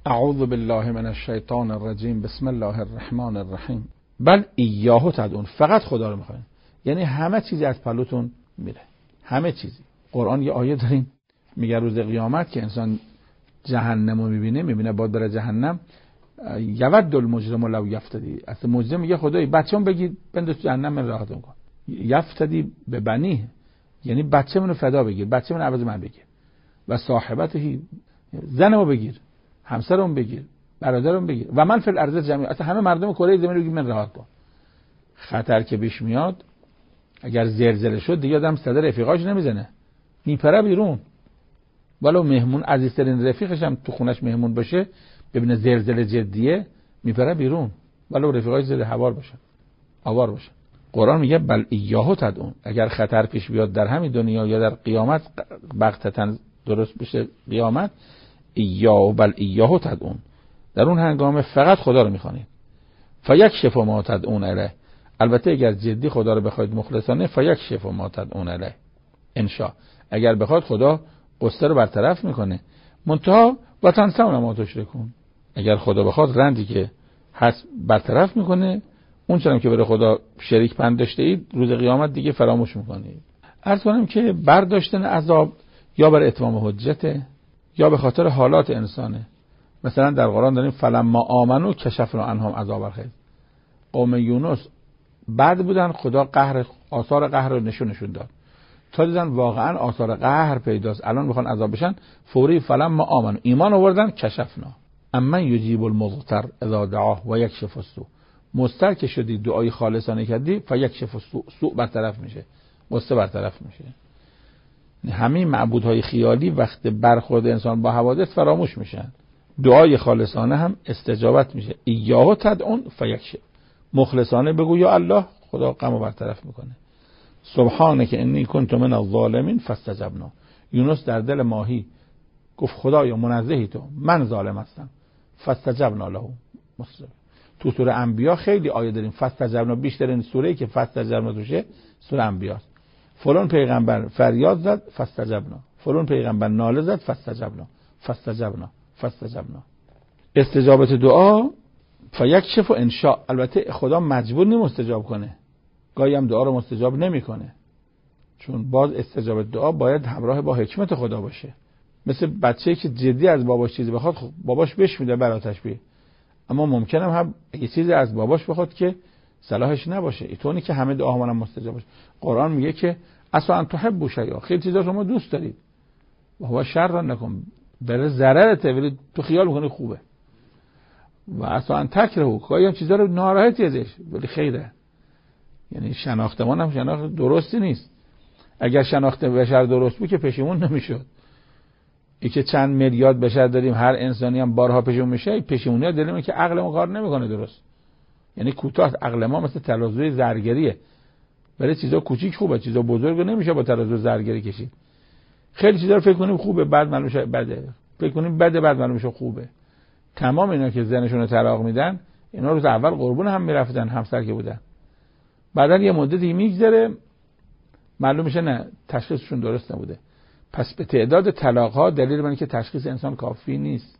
اعوذ بالله من الشیطان الرجیم. بسم الله الرحمن الرحیم. بل ایاه تدعون، فقط خدا رو میخواین. یعنی همه چیزی از پلوتون میره، همه چیزی. قرآن یه آیه داریم میگه روز قیامت که انسان جهنم رو میبینه باید بره جهنم. یود المجرم لو یفتدی، اصلا مجرم میگه خدای بچه‌م بگیر بنداز جهنم من راحتم کن. یفتدی به بنی، یعنی بچه منو فدا بگیر، بچه من عوض من بگیر. و صاحبته، زنمو بگیر، همسرم بگیر، برادرم بگیر. و من فی الارض جمیعا، اصلا همه مردم کره زمین رو بگیر من راحت کن. خطر که پیش میاد، اگر زلزله شد دیگه آدم صدر رفیقاش نمیزنه، میپره بیرون. ولو مهمون عزیزترین رفیقش هم تو خونش مهمون باشه، ببینه زلزله جدیه میپره بیرون، ولو رفیقاش زده هوار باشه، آوار باشه. قرآن میگه بل ایاه تدعون، اگر خطر پیش بیاد در همین دنیا یا در قیامت، بغتة درست بشه قیامت، ایاه بل ایاه تدعون، در اون هنگام فقط خدا رو میخوانید. فیکشف ما تدعون الیه، البته اگر جدی خدا رو بخواید مخلصانه، فیکشف ما تدعون الیه انشاء، اگر بخواد خدا قصه رو برطرف میکنه. منتها و تنسون ما تشرکون، اگر خدا بخواد رنجی که هست برطرف میکنه، اون چنان که برای خدا شریک پند داشته اید روز قیامت دیگه فراموش میکنید. عرض کنم که برداشتن عذاب یا برای اتمام حجته یا به خاطر حالات انسانه. مثلا در قرآن داریم فلما آمنو کشفنا عنهم عذاب الخزی، قوم یونس بعد بودن، خدا آثار قهر رو نشون داد، تا دیدن واقعا آثار قهر پیداست، الان میخوان عذاب بشن، فوری فلما آمنو ایمان آوردن، کشفنا اما یجیب المضطر اذا دعاه و یکشف السوء، مضطر که شدی دعای خالصانه کردی، فیکشف السوء، سوء برطرف میشه، قصه برطرف میشه. همین معبودهای خیالی وقت برخورد انسان با حوادث فراموش میشن، دعای خالصانه هم استجابت میشه. ایاه تدعون فیکشف، مخلصانه بگو یا الله، خدا غمو برطرف میکنه. سبحانک انی کنت من الظالمین فاستجبنا، یونس در دل ماهی گفت خدایا منزهی تو، من ظالم هستم. فاستجبنا له. تو سوره انبیا خیلی آیه داریم فاستجبنا، بیشترین سوره‌ای که فاستجبنا توشه سوره انبیاست. فلان پیغمبر فریاد زد فاستجبنا، فلان پیغمبر ناله زد فاستجبنا، فاستجبنا، فاستجبنا. استجابت دعا فیکشف انشاء، البته خدا مجبور نیست مستجاب کنه، گاهی هم دعا رو مستجاب نمیکنه، چون باز استجابت دعا باید همراه با حکمت خدا باشه. مثل بچه‌ای که جدی از باباش چیزی بخواد، خب باباش بهش میده براتش بی، اما ممکنه هم یه چیزی از باباش بخواد که صلاحش نباشه، اینطوری که همه دعا هم مستجاب باشه. قرآن میگه که اصلا ان تحبوا شیئا، خیلی چیزا شما دوست دارید و هو شر لكم، بر ضررته، ولی تو خیال میکنی خوبه. و اصلا ان تکرهوا، گاهی هم چیزا رو ناراحتی ازش ولی خیره. یعنی شناختمان هم شناخت درستی نیست. اگر شناخت بشر درست بود که پشیمون نمیشد. این که چند میلیارد بشر داریم، هر انسانی هم بارها پشیمون میشه، پشیمونی ها دلیل که عقلمون کار نمیکنه درست. یعنی کوتاه، عقل ما مثل ترازوی زرگریه، برای چیزا کوچیک خوبه، چیزا بزرگ نمیشه با ترازو زرگری کشید. خیلی چیزا رو فکر کنیم خوبه، بعد معلوم شه بده، فکر کنیم بده، بعد معلوم شه خوبه. تمام اینا که زنشون رو طلاق میدن، اینا روز اول قربون هم میرفتن، همسر که بودن، بعدن یه مدتی میگذره معلوم میشه نه، تشخیصشون درست نبوده. پس به تعداد طلاق ها دلیل بر اینکه تشخیص انسان کافی نیست،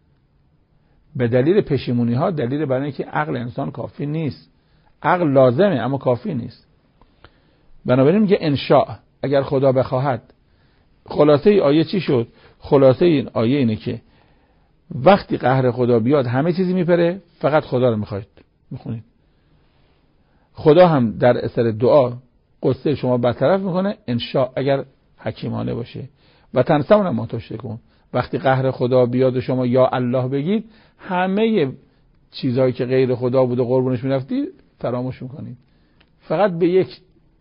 به دلیل پشیمونی ها دلیل بر اینکه عقل انسان کافی نیست. عقل لازمه اما کافی نیست. بنابراین میگه انشاء، اگر خدا بخواهد. خلاصه ای آیه چی شد؟ خلاصه این آیه اینه که وقتی قهر خدا بیاد همه چیزی میپره، فقط خدا رو میخونید. خدا هم در اثر دعا قصه شما برطرف میکنه انشاء، اگر حکیمانه باشه. و تنسون ما تشرکون، وقتی قهر خدا بیاد و شما یا الله بگید، همه چیزهایی که غیر خدا بود و قربونش میرفتی فراموش میکنید، فقط به یک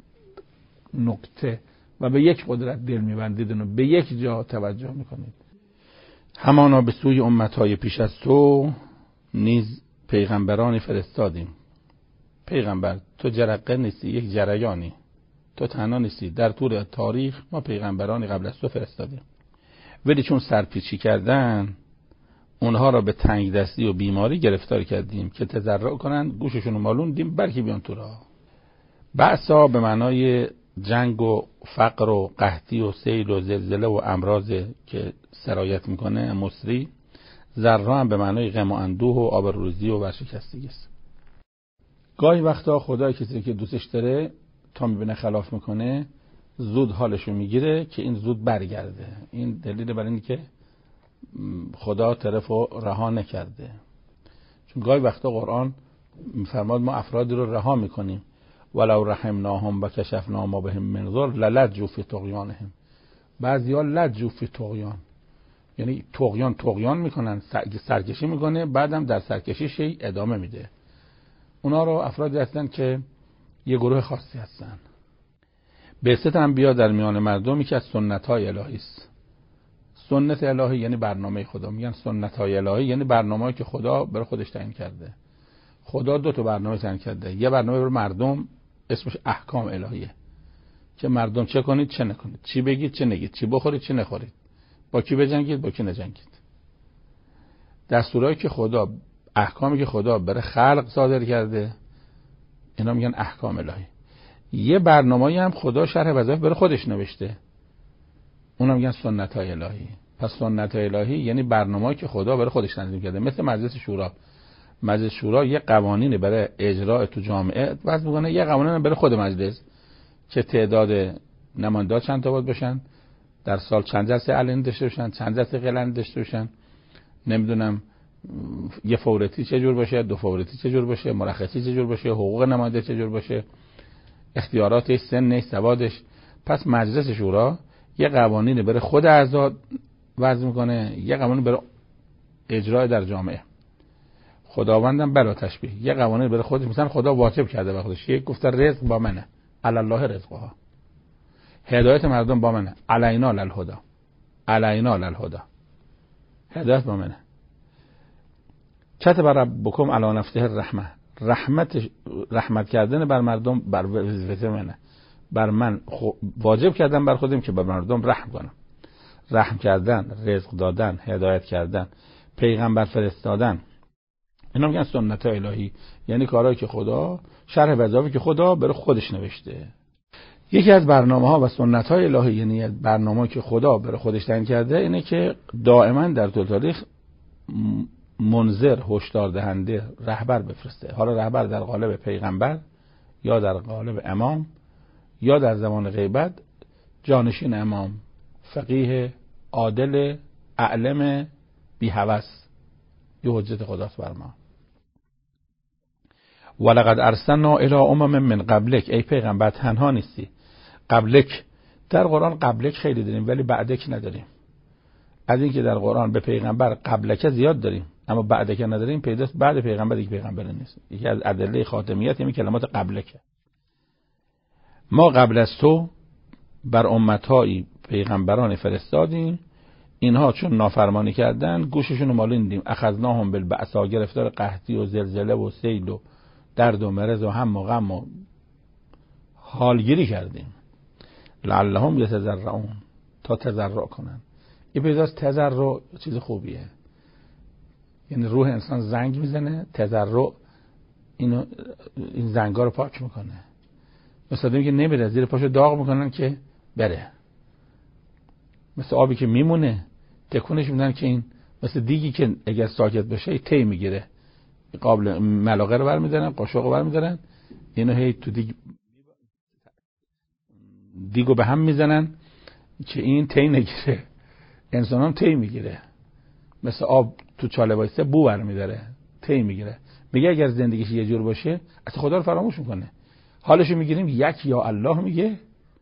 نقطه و به یک قدرت دل میبندید و به یک جا توجه میکنید. همانا به سوی امتهای پیش از تو نیز پیغمبرانی فرستادیم. پیغمبر تو جرقه نیستی، یک جریانی، تو تنها نیستی، در طول تاریخ ما پیغمبرانی قبل از تو فرستادیم، ولی چون سرپیچی کردن اونها را به تنگ دستی و بیماری گرفتار کردیم که تضرع کنن، گوششون رو مالوندیم برکی بیان تو راه. بأسا به معنای جنگ و فقر و قحطی و سیل و زلزله و امراض که سرایت میکنه، مصری. ذرا هم به معنای غم و اندوه و آبروریزی و ورشکستگی است. گاهی وقتا خدا کسی که دوستش داره تا میبینه خلاف میکنه زود حالشو میگیره که این زود برگرده. این دلیل بر اینه که خدا طرفو رها نکرده. چون گاهی وقتا قرآن میفرماد ما افرادی رو رها میکنیم ولو رحمناهم و کشفنا ما بهم من ضر للجوا فی طغیانهم. بعضیا لجوا فی طغیان، یعنی طغیان میکنن، سرکشی میکنه، بعدم در سرکشیش ادامه میده. اونا رو افرادی هستن که یه گروه خاصی هستن. بعثت انبیا در میان مردمی که از سنت‌های الهی است. سنت الهی یعنی برنامه خدا. میگن سنت‌های الهی یعنی برنامه‌ای که خدا برای خودش تعیین کرده. خدا 2 تا برنامه تعیین کرده. یه برنامه برای مردم اسمش احکام الهیه که مردم چه کنید چه نکنید، چی بگید چه نگید، چی بخورید چه نخورید، با کی بجنگید با کی نجنگید. دستورایی که خدا، احکامی که خدا برای خلق صادر کرده، اینا میگن احکام الهی. یه برنامه‌ای هم خدا شرح وظایف برای خودش نوشته، اونا میگن سنت‌های الهی. پس سنت‌های الهی یعنی برنامه‌ای که خدا برای خودش تنظیم کرده. مثل مجلس شورا. مجلس شورا یه قوانینی برای اجرا تو جامعه وضع می‌کنه، یه قوانین برای خود مجلس که تعداد نمایندگان چند تا باید باشن، در سال چند جلسه علنی داشته باشن، چند جلسه غیرعلنی داشته باشن، نمیدونم یه فورتی چه جور باشه، 2 فورتی چه جور باشه، مرخصی چه جور باشه، حقوق نماینده چه جور باشه، اختیاراتش، سنش، سوادش. پس مجلس شورا یه قوانینی برای خود اعضا وضع میکنه، یه قوانین برای اجرا در جامعه. خداوندم بلا تشبیه یه قوانین برای خودش، مثلا خدا واجب کرده به خودش، یک گفته رزق با منه، علی الله رزقها، هدایت مردم با منه، علینا للهدی، علینا للهدی، هدایت با منه. کتب ربکم علی نفسه الرحمه، رحمت کردن بر مردم بر وظیفه منه، بر من واجب کردن بر خودم که بر مردم رحم کنم. رحم کردن، رزق دادن، هدایت کردن، پیغمبر فرستادن، اینا میگن سنت الهی، یعنی کارهایی که خدا، شرح وظایفی که خدا برای خودش نوشته. یکی از برنامه‌ها و سنت‌های الهی، یعنی برنامه‌ای که خدا برای خودش تعیین کرده، اینه که دائما در طول تاریخ منذر، هشدار دهنده، رهبر بفرسته. حالا رهبر در قالب پیغمبر یا در قالب امام یا در زمان غیبت جانشین امام، فقیه عادل اعلم بی هوس، یه حجت خداست بر ما. ولقد ارسلنا الی امم من قبلک، ای پیغمبر تنها نیستی. قبلک در قرآن قبلک خیلی داریم ولی بعدک نداریم. از این که در قرآن به پیغمبر قبلک زیاد داریم اما بعدک نداریم، پیداست بعد پیغمبر یک پیغمبر نیست. یکی از ادله خاتمیت همین کلمات قبلک. ما قبل از تو بر امت‌های پیغمبران فرستادیم، اینها چون نافرمانی کردن گوششون رو مالوندیم. اخذناهم بالبأساء، گرفتار قحطی و زلزله و سیل و درد و مرض و هم و غم و حالگیری کردیم. لعلهم یتضرعون، تا تضرع کنن. این پیداست تضرع چیز خوبیه، یعنی روح انسان زنگ میزنه، تضرع این زنگا رو پاک میکنه. مثل آدمی که نمیره زیر پاشو داغ میکنن که بره، مثل آبی که میمونه تکونش میدن که این، مثل دیگی که اگر ساکت بشه تی میگیره، قابل ملاقه رو برمیدارن، قاشق رو برمیدارن، اینو هی تو دیگو به هم میزنن که این تی نگیره. انسان هم تی میگیره، مثل آب تو چاله وایسته بو برمیداره، تی میگیره. میگه اگر زندگیش یه جور باشه اصلا خدا رو فراموش میکنه. حالشو میگیریم یک یا الله میگه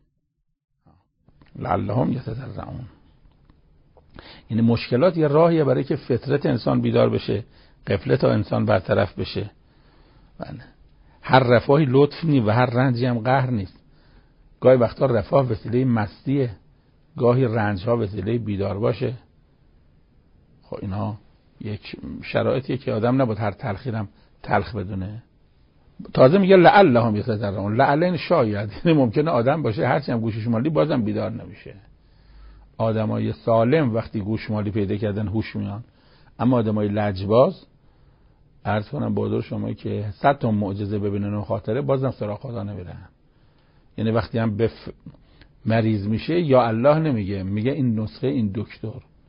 لعلهم یتضرعون. یعنی مشکلات یه راهیه برای که فطرت انسان بیدار بشه، غفلت انسان برطرف بشه. هر رفاهی لطف نیست و هر رنجی هم قهر نیست. گاهی وقتا رفاه وسیله مستیه، گاهی رنجها وسیله بیدار باشه. خب اینا یک شرایطیه که آدم نباید هر تلخیرم تلخ بدونه. تازه میگه لعلهم یتضرعون، لعل شاید، یعنی ممکنه آدم باشه هرچی هم گوشش مالی بازم بیدار نمیشه. آدمای سالم وقتی گوش مالی پیدا کردن هوش میان، اما آدمای لجباز، عرض کنم بادر شما که 100 تا معجزه ببینن و خاطره بازم سراغ خدا نمیرن. یعنی وقتی هم مریض میشه یا الله نمیگه، میگه این نسخه این دکتر.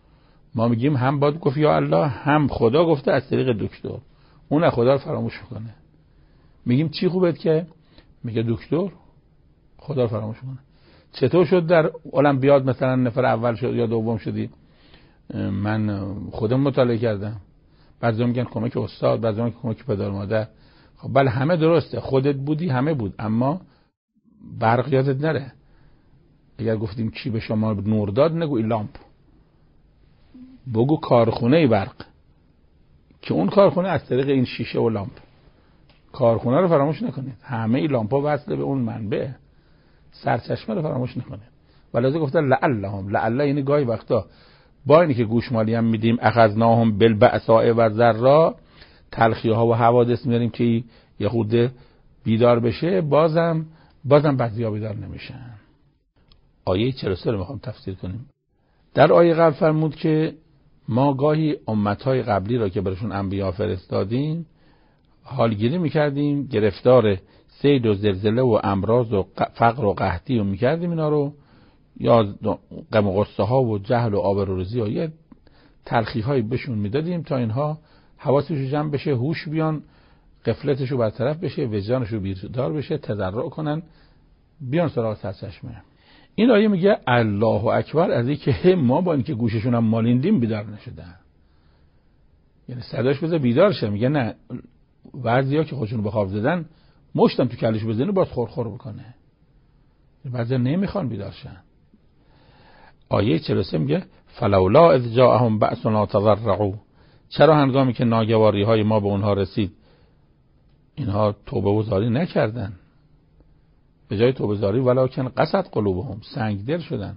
ما میگیم هم باید گفت یا الله، هم خدا گفته از طریق دکتر. اون خدا رو فراموش میکنه. میگیم چی خوبه که میگه دکتر، خدا رو فراموش میکنه. چطور شد در المپیاد مثلا نفر اول شد یا دوم شدی؟ من خودم مطالعه کردم. بعضی میگن کمک استاد، بعضی میگن کمک پدر مادر. خب بله همه درسته، خودت بودی همه بود، اما برق یادت نره. اگر گفتیم کی به شما نور داد، نگو این لامپ، بگو کارخونه برق، که اون کارخونه از طریق این شیشه و لامپ. کارخونه رو فراموش نکنید، همه این لامپا وصل به اون منبع، سرچشمه رو فراموش نکنید. ولذا گفته لعلهم، لعل یعنی گاهی وقتا با اینی که گوشمالی هم میدیم، اخذناهم بالبأساء و ضراء، تلخی ها و حوادث میاریم که یه خورده بیدار بشه، بازم بعضیا بیدار نمیشن. آیه 43 رو میخوام تفسیر کنیم. در آیه قبل فرمود که ما گاهی امتهای قبلی را که برشون انبیا فرستادیم حالگیری میکردیم، گرفتار سیل و زلزله و امراض و فقر و قحطی و میکردیم اینا رو، یا غم و غصه ها و جهل و آبروریزی و یه تلخی هایی بهشون میدادیم تا اینها حواسشو جمع بشه، هوش بیان، غفلتشو برطرف بشه، وجدانشو بیدار بشه، تضرع کنن، بیان سراغ سرچشمه. این آیه میگه الله اکبر از اینکه ما با اینکه گوششون هم مالیندیم بیدار نشدن. یعنی صداش بذار بیدار شه. میگه نه، بعضیا که خودشون به خواب زدن مشتم تو کلش بزنه باز خورخور بکنه. بعضیا نمیخوان بیدار شن. آیه 43 میگه فلولا اذ جاءهم بأسنا تضرعوا، چرا هنگامی که ناگواری های ما به اونها رسید اینها توبه و زاری نکردن؟ به جای توبه زاری ولکن قست قلوبهم، سنگ دل شدن.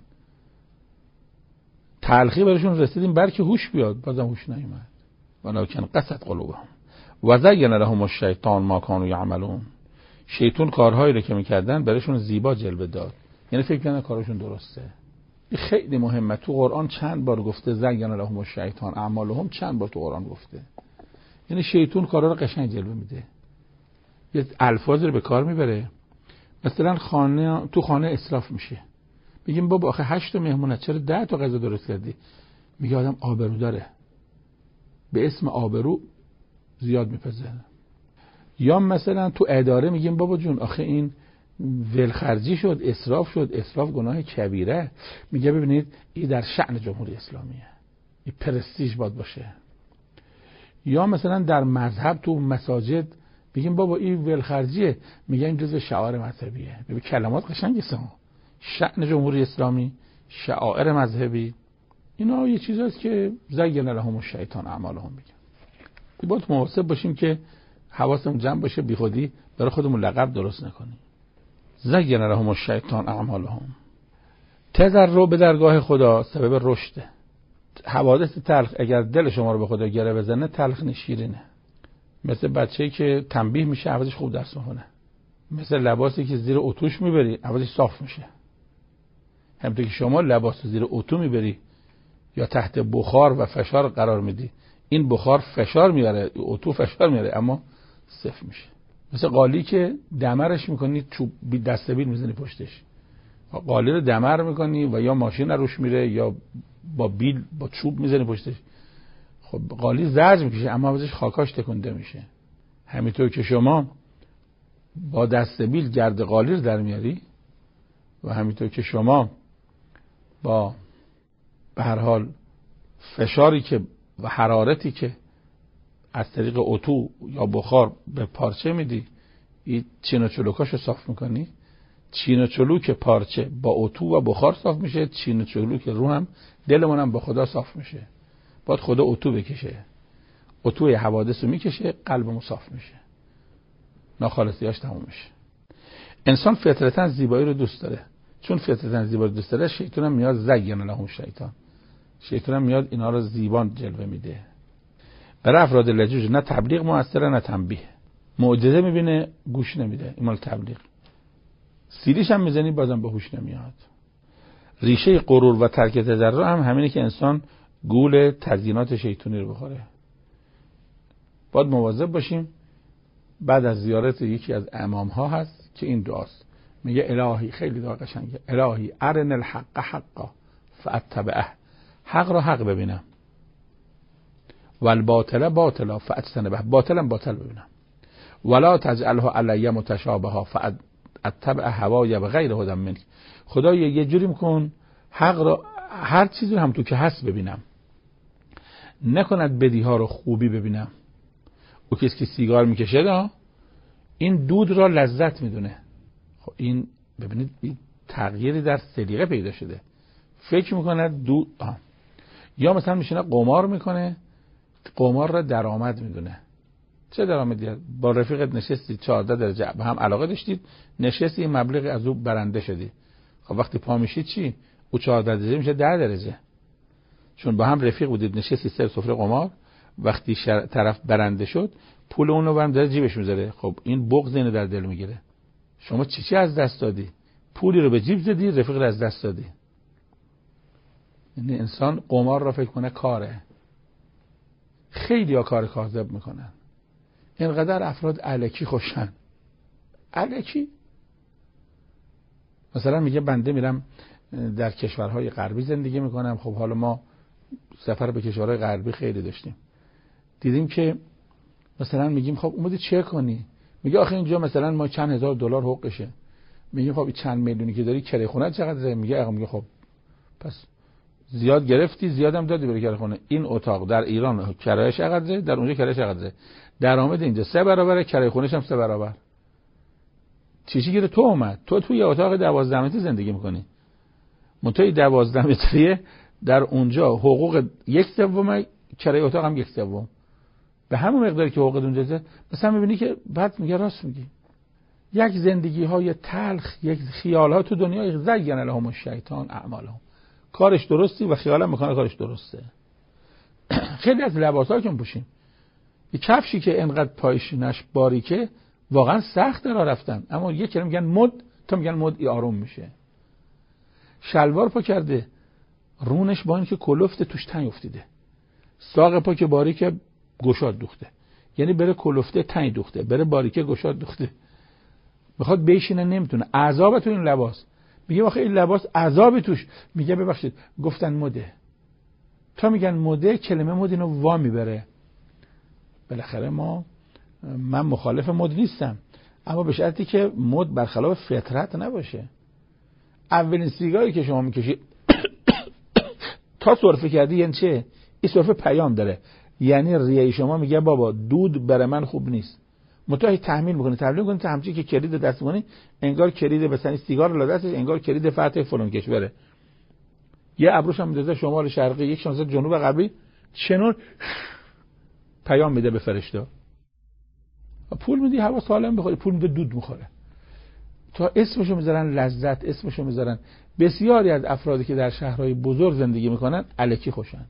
تلخی برشون رسیدیم برکه هوش بیاد، بازم هوش نیومد. ولکن قست قلوبهم و زین لهم الشیطان ما کانوا یعملون، شیطان کارهایی رو که میکردن برشون زیبا جلوه داد. یعنی فکر کنن کارشون درسته. خیلی مهمه. تو قرآن چند بار گفته زین لهم الشیطان اعمالهم، چند بار تو قرآن گفته. یعنی شیطان کارا رو قشنگ جلوه میده، یه الفاظی رو به کار میبره. مثلا تو خانه اسراف میشه، میگیم بابا آخه 8 تا مهمونه چرا 10 تا غذا درست کردی؟ میگه آدم آبرو داره، به اسم آبرو زیاد میپزه. یا مثلا تو اداره میگیم بابا جون آخه این ولخرجی شد، اسراف شد، اسراف گناه کبیره. میگه ببینید این در شأن جمهوری اسلامیه، این پرستیژ باید باشه. یا مثلا در مذهب تو مساجد میگیم بابا این ولخرجیه، میگه این جزء شعائر مذهبیه. ببین کلمات قشنگه، شأن جمهوری اسلامی، شعائر مذهبی، اینا یه چیزاست که زین لهم الشیطان اعمالهم میگن. باید مواظب باشیم که حواسمون جمع باشه، بی خودی برای خودمون لقب درست نکنیم. زین لهم الشیطان اعمالهم. تضرع به درگاه خدا سبب رشده. حوادث تلخ اگر دل شما رو به خدا گره بزنه، تلخ نشیرینه. مثل بچه‌ای که تنبیه میشه عوضش خوب درس میخونه، مثل لباسی که زیر اتوش میبری عوضش صاف میشه. همونطور که شما لباس زیر اتو میبری یا تحت بخار و فشار قرار میدی، این بخار فشار میاره، اتو فشار میاره، اما صفر میشه. مثل قالی که دمرش میکنی، چوب دستبیل میزنی پشتش، قالی رو دمر میکنی و یا ماشین روش میره یا با بیل با چوب میزنی پشتش، خب قالی زرج میکشه اما ازش خاکاش تکونده میشه. همینطور که شما با دستبیل گرد قالی رو در میاری و همینطور که شما با به هر حال فشاری که و حرارتی که از طریق اتو یا بخار به پارچه میدی، این چین و چلوکاشو صاف میکنی. چین و چلوک پارچه با اتو و بخار صاف میشه، چین و چلوک رو هم دلمون هم با خدا صاف میشه. باید خدا اتو بکشه، اتوی حوادث رو میکشه، قلبمون صاف میشه، ناخالصیاش تموم میشه. انسان فطرتاً زیبایی رو دوست داره. چون فطرتاً زیبایی رو دوست داره، شیطان هم میاد زین لهم الشیطان، شیطان هم میاد اینا رو زیبان جلوه میده. برای افراد لجوج نه تبلیغ موثره نه تنبیه. معجزه میبینه گوش نمیده، این مال تبلیغ. سیلیش هم میزنی بازم به هوش نمیاد. ریشه غرور و ترک تضرع هم همینه که انسان گول تزیینات شیطانی رو بخوره. باید مواظب باشیم. بعد از زیارت یکی از امام ها هست که این دعاست، میگه الهی، خیلی دعا قشنگه، الهی ارن الحق حقا فاتبعه، حق را حق ببینم والباطل باطلا فاجتنبه، باطلا باطل ببینم. ولا تجعله علی متشابها فاتبع هوای بغیر هدی منک. خدایا یه جوری میکن حق را، هر چیزی هم تو که هست ببینم، نکند بدیها رو خوبی ببینم. او کسی که سیگار میکشه این دود را لذت میدونه. خب این ببینید این تغییری در سلیقه پیدا شده، فکر میکنه دود یا مثلا میشینه قمار میکنه، قمار را درآمد میدونه. چه درآمدی؟ با رفیقت نشستی 14 درجه به هم علاقه داشتید، نشستی این مبلغ از او برنده شدی. خب وقتی پا میشید چی؟ او 14 درجه میشه 10 درجه، چون با هم رفیق بودید نشستی سر سفره قمار. وقتی طرف برنده شد پول اونو هم در جیبش میذاره. خب این بغض اینو در دل میگیره. شما چی از دست دادی؟ پولی رو به جیب زدی، رفیق رو از دست دادی. یعنی انسان قمار را فکر کنه کاره. خیلی ها کار کاذب میکنن. اینقدر افراد الکی خوشن. الکی مثلا میگه بنده میرم در کشورهای غربی زندگی میکنم. خب حالا ما سفر به کشورهای غربی خیلی داشتیم، دیدیم که مثلا میگیم خب اومدی چه کنی؟ میگه آخه اینجا مثلا ما چند هزار دلار حقوقشه. میگیم خب چند میلیونی که داری کرایه خونه چقدره؟ میگه خب پس زیاد گرفتی، زیادم دادی برای کرایه خونه. این اتاق در ایران کرایه‌اش چقدره، در اونجا کرایه‌اش چقدره؟ درآمد اینجا 3 برابره، کرایه خونه‌ش هم 3 برابر. چیزی که تو اومد تو توی اتاق 12 متری زندگی میکنی، منتهی 12 متریه، در اونجا حقوق 1/3، کرایه اتاق هم 1/3، به همون مقداری که حقوق اونجا. مثلا میبینی که بعد میگه راست میگی. یک زندگی های تلخ، یک خیال ها تو دنیای زین لهم الشیطان اعمالهم. کارش درستی و خیالم میکنه کارش درسته. خیلی از لباسا که میپوشیم، یه کفشی که انقدر پایشینش باریکه واقعا سخت راه رفتن، اما یه کلمه میگن مد، تا میگن مد ای آروم میشه. شلوار پا کرده، رونش با اینکه کلفت توش تنگ افتیده، ساق پا که باریکه گشاد دوخته، یعنی بره کلفته تنگ دوخته، بره باریکه گشاد دوخته، میخواد بشینه نمیتونه. عذاب تو این لباس. میگه آخه این لباس عذاب توش. میگه ببخشید گفتن مده، تا میگن مده، کلمه مد اینو وا میبره. بالاخره من مخالف مد نیستم، اما به شرطی که مد برخلاف فطرت نباشه. اولین سیگاری که شما میکشید تا سرفه کردی یعنی چه؟ این سرفه پیام داره، یعنی ریه شما میگه بابا دود برای من خوب نیست. متوجه تحمیل میکنه، تبلیغ میکنه، همچین که کلید دست میکنه انگار کلید مثلا سیگار رو دستش، انگار کلید فتح فلان کشوره. یه ابروش هم میذاره شمال شرقی، یک شانس جنوب غربی، چنون پیام میده به فرشته. پول میدی هوا سالم بخوری، پول میده دود میخوره. تا اسمشو میذارن لذت، اسمشو میذارن. بسیاری از افرادی که در شهرهای بزرگ زندگی میکنن الکی خوشن.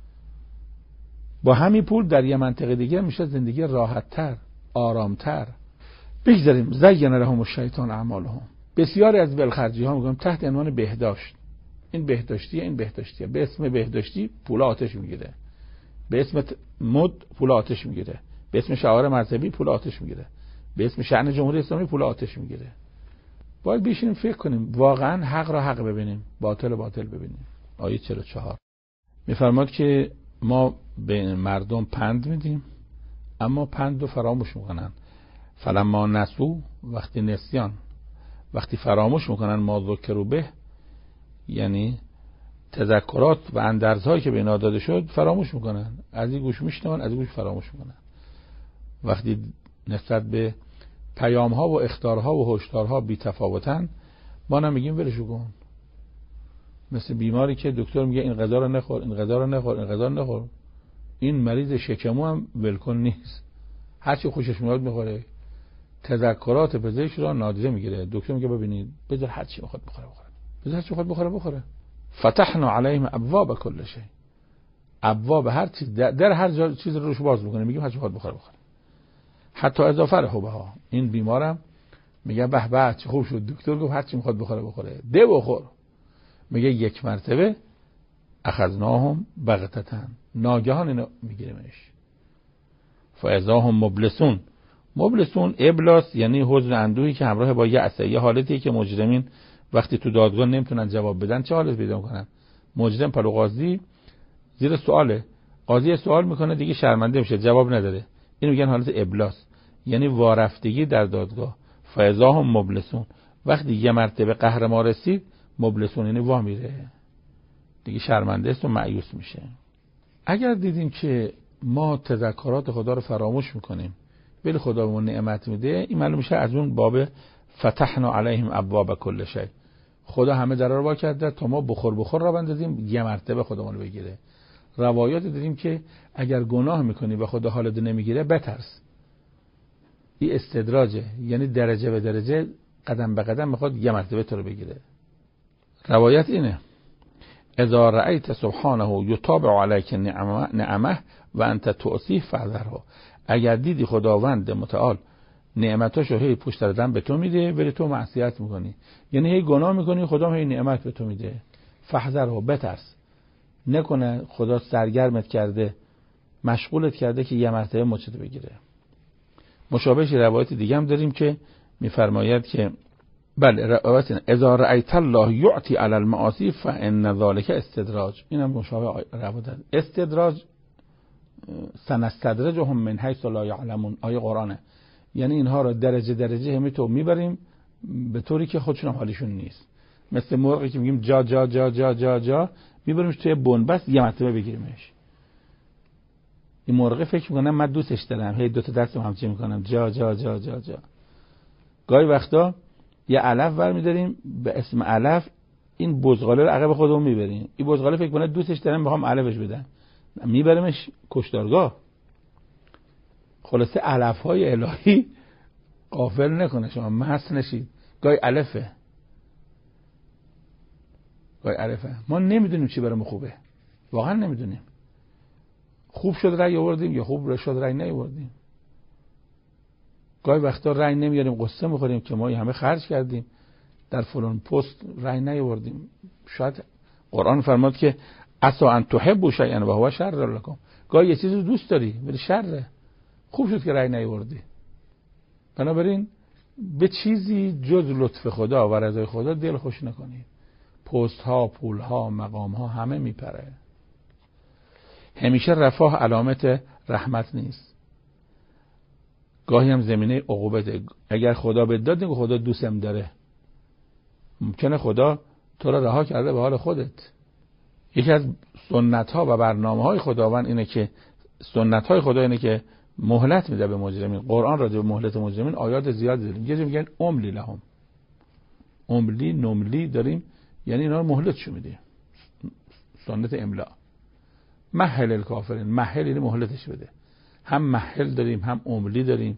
با همین پول در یه منطقه دیگه میشه زندگی راحت‌تر، آرامتر. بگذاریم زین لهم الشیطان اعمالهم. بسیاری از ولخرجی ها میگم تحت عنوان بهداشت، این بهداشتیه، این بهداشتیه، به اسم بهداشتی پول آتش میگیره، به اسم مد پول آتش میگیره، به اسم شعار مذهبی پول آتش میگیره، به اسم شأن جمهوری اسلامی پول آتش میگیره. باید بشینیم فکر کنیم، واقعا حق را حق ببینیم، باطل باطل ببینیم. آیه 44 میفرماد که ما به مردم پند میدیم اما پند رو فراموش میکنن. فلما نسو، وقتی نسیان، وقتی فراموش میکنن ما ذکروا به، یعنی تذکرات و اندرزهایی که به اینا داده شد فراموش میکنن، از این گوش میشنون، از این گوش فراموش میکنن. وقتی نسبت به پیام ها و اخطارها و هشدارها بی تفاوتن، ما نمیگیم ولشو کن. مثل بیماری که دکتر میگه این غذا رو نخور، این غذا رو نخور، این غذا رو نخور. این مریض شکمو هم ولکن نیست، هر چی خوشش میاد میخوره. تذکرات پزشک را نادیده میگیره. دکتر میگه ببینید بذار هر چی میخواد بخوره، بذار هر چی میخواد بخوره. فتحنا علیهم ابواب کل شیء، ابواب هر چیز، در هر چیز روش باز میکنه، میگیم هر چی میخواد بخوره. حتی اضافه رهبها، این بیمارم میگه به به چه خوب شد، دکتر گفت هر چی میخواد بخوره، ده بخور. میگه یک مرتبه اخذناهم بغتتن، ناگهان اینو میگیریمش. فاذا هم مبلسون. مبلسون ابلاس یعنی حزن اندوهی که همراه با یه حالتیه که مجرمین وقتی تو دادگاه نمیتونن جواب بدن چه حالت پیدا کنن. مجرم پلو قاضی زیر سواله، قاضی سوال میکنه دیگه شرمنده میشه، جواب نداره، اینو میگن حالت ابلاس، یعنی وارفتگی در دادگاه. فاذا هم مبلسون، وقتی یه مرتبه قهر ما رسید، مبلسون یعنی وا میره دیگه، شرمنده است و مایوس میشه. اگر دیدیم که ما تذکرات خدا رو فراموش میکنیم ولی خدا به ما نعمت میده، این معلوم میشه از اون باب فتحنا علیهم ابواب کل شیء، خدا همه درا رو وا کرده تا ما بخور را بندازیم یه مرتبه خودمون رو بگیره. روایات دیدیم که اگر گناه میکنی و خدا حالت نمیگیره بترس، این استدراجه، یعنی درجه به درجه قدم به قدم میخواد یه مرتبه تو رو بگیره. روایت اینه اذا رأیت سبحانه یتابع علیک نعمه و انت تؤتیه فاحذره، اگر دیدی خداوند متعال نعمتاشو هی پشت دم به تو میده ولی تو معصیت میکنی، یعنی هی گناه میکنی خدا هی نعمت به تو میده، فاحذره بترس، نکنه خدا سرگرمت کرده مشغولت کرده که یه مرتبه مچت بگیره. مشابه روایت دیگه هم داریم که میفرماید که بله روایت اذا رأیت الله یعطی علی المعاصی فان ذلک استدراج، اینم مشابه روایت استدراج، سنستدرجهم من حیث لا یعلمون، آیه قرآنه، یعنی اینها رو درجه درجه همه تو میبریم به طوری که خودشون حالیشون نیست، مثل مرغی که میگیم جا جا جا جا جا جا میبریمش توی بنبست یه مرتبه بگیریمش. این مرغ فکر میکنم من دوستش دارم، هی دو تا دستم همچین میکنم جا جا جا جا جا. گاهی وقتا یه علف برمی‌داریم به اسم علف، این بزغاله رو عقب خودمون میبریم، این بزغاله فکر کنه دوستش دارم میخوام علفش بدم، میبریمش کشتارگاه. خلاصه علف‌های الهی غافل نکنه شما مست نشید. گاهی علفه ما نمیدونیم چی برامون خوبه، واقعا نمیدونیم. خوب شد رأی آوردیم یا خوب شد رأی نیاوردیم. گاهی وقتا رأی نمیاریم قصه میخوریم که ما همه خرج کردیم در فلان پست رأی نیاوردیم. شاید قرآن فرماد که عسى ان تحبوا شیئا و هو شر لكم، گاهی یه چیزی رو دوست داری ولی شره، خوب شد که رأی نیاوردی. بنابراین به چیزی جز لطف خدا و رضای خدا دل خوش نکنید. پست ها، پول ها، مقام ها همه میپره. همیشه رفاه علامت رحمت نیست، گاهی هم زمینه عقوبته. اگر خدا بهت داد نگو خدا دوستم داره، ممکنه خدا تو را رها کرده به حال خودت. یکی از سنت ها و برنامه های خداوند اینه که مهلت میده به مجرمین. قرآن راجع به مهلت مجرمین آیات زیاد داریم. یه جا میگن املی لهم، املی نملی داریم، یعنی اینا رو مهلتشو میده، سنت املا. مهل الکافرین، مهل یعنی مهلتش بده. هم مهل داریم هم املی داریم.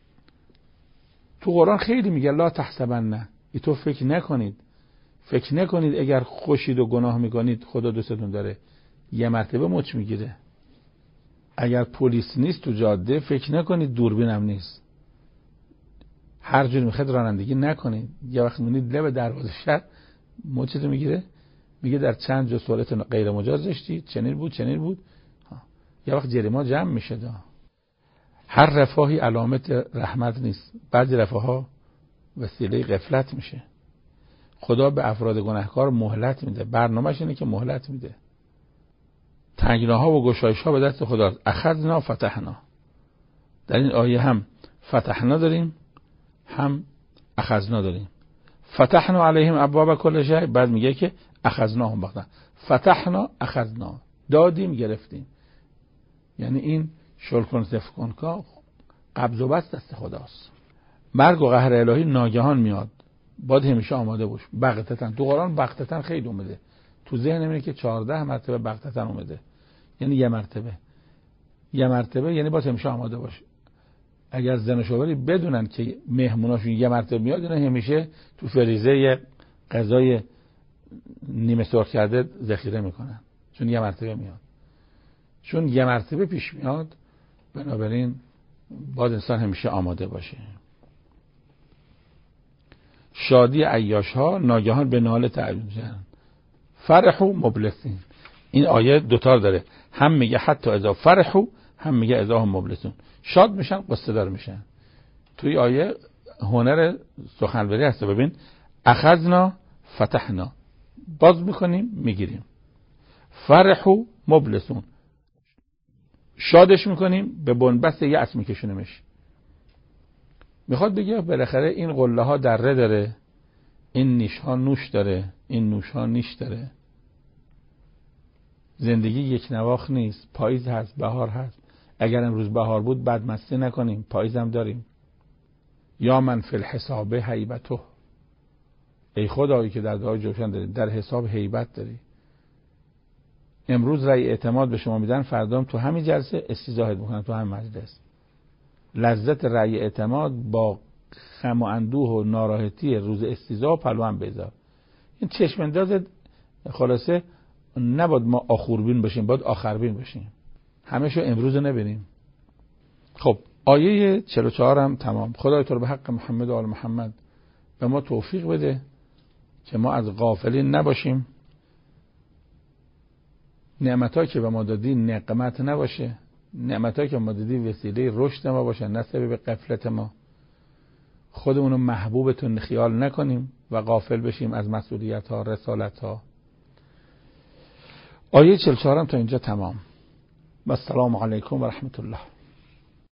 تو قرآن خیلی میگه لا تحسبن، تو فکر نکنید اگر خوشید و گناه میکنید خدا دوستتون داره، یه مرتبه مچ میگیره. اگر پلیس نیست تو جاده فکر نکنید دوربینم نیست، هر جور میخواد رانندگی نکنید. یه وقت میبینید لب دروازه شهر مچتو میگیره، میگه در چند جا سرعت غیر مجاز داشتی، چنین بود. یه وقت جریمه جمع میشه. هر رفاهی علامت رحمت نیست، بعضی رفاها وسیله غفلت میشه. خدا به افراد گناهکار مهلت میده، برنامه‌ش اینه که مهلت میده. تنگناها و گشایش‌ها به دست خداست. اخذنا فتحنا، در این آیه هم فتحنا داریم هم اخذنا داریم. فتحنا علیهم ابواب کل شیء، بعد میگه که اخذناهم بغتة. فتحنا اخذنا، دادیم گرفتیم، یعنی این شلکن سفکن که قبض و بسط دست خداست. مرگ و قهر الهی ناگهان میاد، باید همیشه آماده باش. بغتتن، تو قرآن بغتتن خیلی اومده، تو ذهن منه که 14 مرتبه بغتتن اومده، یعنی یه مرتبه یعنی باید همیشه آماده باش. اگر زن و شوهری بدونن که مهموناشون یه مرتبه میاد، اینا همیشه تو فریزر یه غذای نیمه سرخ کرده ذخیره میکنن، چون یه مرتبه میاد، چون یه مرتبه پیش میاد. بنابراین باید انسان همیشه آماده باشه. شادی عیاش ها ناگهان به ناله تعبیر میشن. فرحوا مبلسین، این آیه دوتا داره، هم میگه حتی اذا فرحوا، هم میگه اذا هم مبلسون، شاد میشن قصه دار میشن. توی آیه هنر سخنوری هست. ببین اخذنا فتحنا، باز میکنیم میگیریم. فرحوا مبلسون، شادش میکنیم، به بنبست یأس میکشونیمش. میخواد بگه بالاخره این قله ها دره داره، این نیش ها نوش داره، این نوش ها نیش داره. زندگی یک نواخت نیست. پاییز هست، بهار هست. اگر امروز بهار بود بد مستی نکنیم، پاییز هم داریم. یا من فی الحساب هیبته، ای خدایی که در دعای جوشن داری، در حساب هیبت داری. امروز رأی اعتماد به شما میدن، فردا تو همین جلسه استیضاحت میکنن، تو همین مجلس. لذت رأی اعتماد با خم و اندوه و ناراحتی روز استیضاح پلو هم بذار. این چشم انداز. خلاصه نباید ما آخوربین باشیم، باید آخربین باشیم. همه شو امروز نبینیم. خب آیه 44 هم تمام. خدای تو رو به حق محمد و آل محمد به ما توفیق بده که ما از غافلین نباشیم. نعمتایی که به ما دادی نقمت نباشه. نعمتایی که به ما دادی وسیله رشد ما باشه، نه سبب غفلت ما. خودمونو محبوبتون خیال نکنیم و غافل بشیم از مسئولیت ها، رسالت ها. آیه 44 هم تا اینجا تمام. و السلام علیکم و رحمت الله.